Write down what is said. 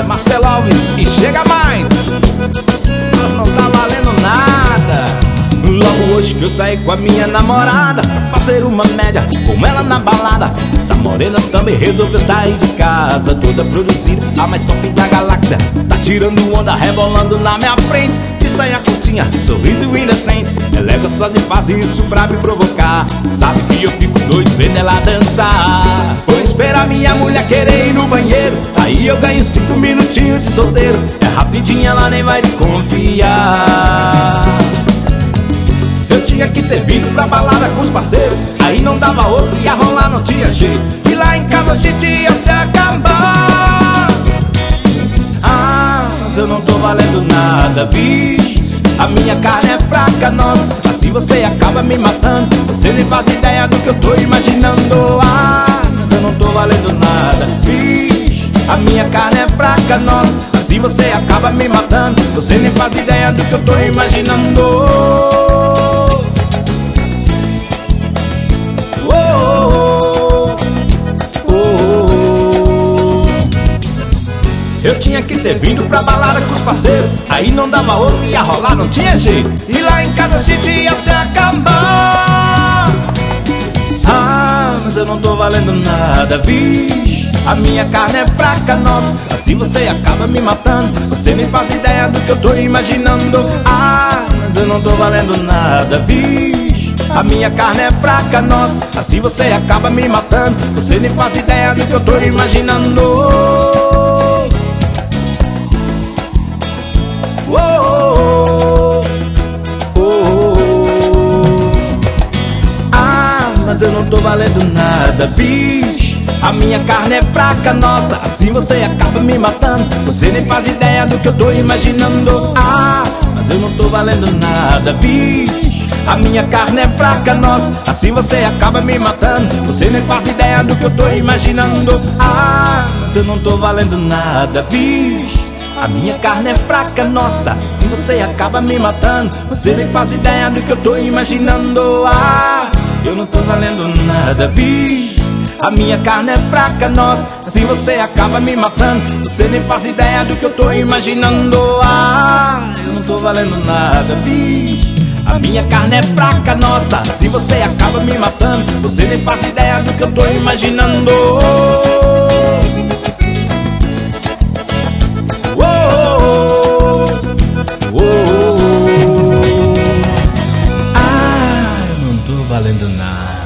Marcelo Alves e chega mais. Nós não tá valendo nada. Logo hoje que eu saí com a minha namorada pra fazer uma média com ela na balada. Essa morena também resolveu sair de casa, toda produzida, a mais top da galáxia. Tá tirando onda, rebolando na minha frente, de saia curtinha, sorriso indecente. Ela é gostosa e faz isso pra me provocar. Sabe que eu fico doido vendo ela dançar. Vou esperar minha mulher querer ir no banheiro, aí eu ganho 5 minutinhos de solteiro. É rapidinho, ela nem vai desconfiar. Eu tinha que ter vindo pra balada com os parceiros, aí não dava outro, ia rolar, não tinha jeito. E lá em casa a gente ia se acabar. Ah, mas eu não tô valendo nada, bicho. A minha carne é fraca, nossa, assim você acaba me matando. Você nem faz ideia do que eu tô imaginando. Ah, mas eu não tô valendo nada, bicho. A minha carne é fraca, nossa, assim você acaba me matando. Você nem faz ideia do que eu tô imaginando. Eu tinha que ter vindo pra balada com os parceiros, aí não dava outro, ia rolar, não tinha jeito. E lá em casa a gente ia se acabar. Ah, mas eu não tô valendo nada, bicho. A minha carne é fraca, nossa, assim você acaba me matando. Você nem faz ideia do que eu tô imaginando. Ah, mas eu não tô valendo nada, bicho. A minha carne é fraca, nossa, assim você acaba me matando. Você nem faz ideia do que eu tô imaginando. Mas eu não tô valendo nada, bicho. A minha carne é fraca, nossa, assim você acaba me matando. Você nem faz ideia do que eu tô imaginando. Ah, mas eu não tô valendo nada, bicho. A minha carne é fraca, nossa, assim você acaba me matando. Você nem faz ideia do que eu tô imaginando. Ah, mas eu não tô valendo nada, bicho. A minha carne é fraca, nossa, assim você acaba me matando. Você nem faz ideia do que eu tô imaginando. Ah, eu não tô valendo nada, bicho. A minha carne é fraca, nossa, assim você acaba me matando. Você nem faz ideia do que eu tô imaginando. Ah, eu não tô valendo nada, bicho. A minha carne é fraca, nossa, assim você acaba me matando. Você nem faz ideia do que eu tô imaginando. Valendo nada.